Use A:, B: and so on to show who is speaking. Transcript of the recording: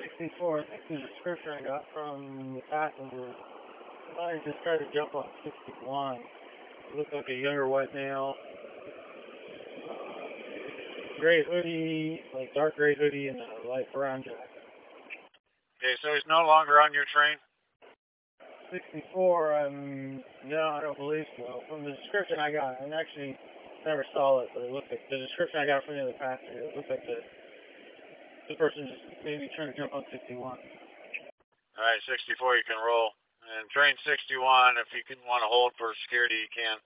A: 64, I think the description I got from the passenger. I just tried to jump on 61. It looked like a younger white male. Gray hoodie, like dark gray hoodie and a light brown jacket.
B: Okay, so he's no longer on your train?
A: 64, no, I don't believe so. From the description I got, I actually never saw it, but it looked like the description I got from the other passenger, it looked like the person just maybe trying to jump on 61.
B: All right, 64, you can roll. And train 61, if you can want to hold for security, you can.